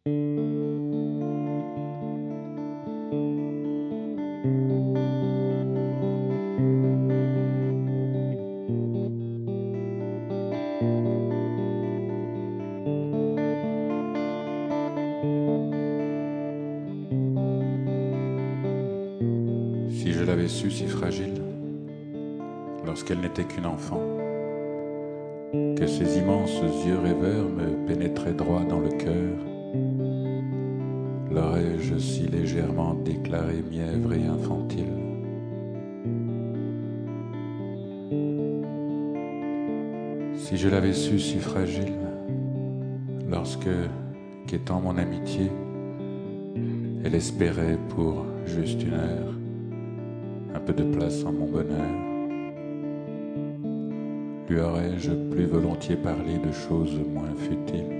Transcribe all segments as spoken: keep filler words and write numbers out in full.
Si je l'avais su si fragile, lorsqu'elle n'était qu'une enfant, que ses immenses yeux rêveurs me pénétraient droit dans le cœur, l'aurais-je si légèrement déclarée mièvre et infantile. Si je l'avais su si fragile, lorsque, quêtant mon amitié, elle espérait pour juste une heure un peu de place en mon bonheur, lui aurais-je plus volontiers parlé de choses moins futiles.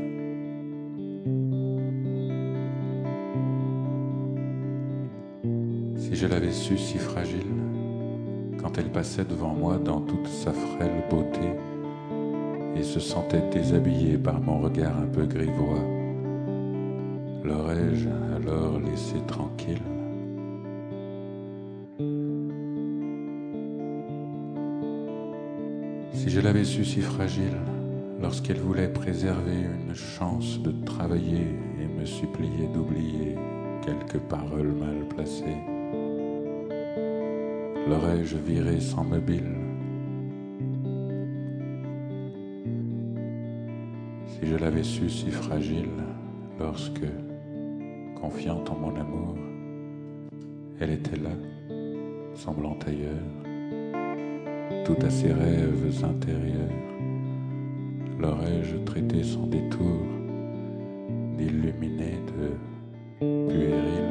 Si je l'avais su si fragile, quand elle passait devant moi dans toute sa frêle beauté et se sentait déshabillée par mon regard un peu grivois, l'aurais-je alors laissée tranquille? Si je l'avais su si fragile, lorsqu'elle voulait préserver une chance de travailler et me suppliait d'oublier quelques paroles mal placées, l'aurais-je virée sans mobile? Si je l'avais su si fragile, lorsque, confiante en mon amour, elle était là, semblant ailleurs, tout à ses rêves intérieurs, l'aurais-je traité sans détour d'illuminé, de puéril?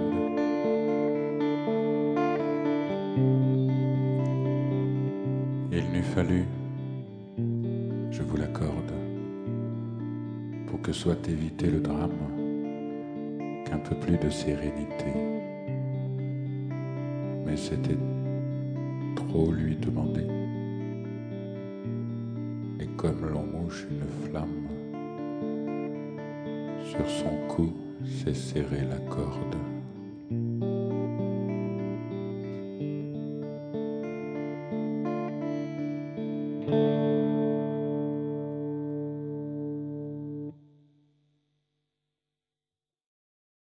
Il n'eût fallu, je vous l'accorde, pour que soit évité le drame, qu'un peu plus de sérénité. Mais c'était trop lui demander. Et comme l'on mouche une flamme, sur son cou s'est serrée la corde.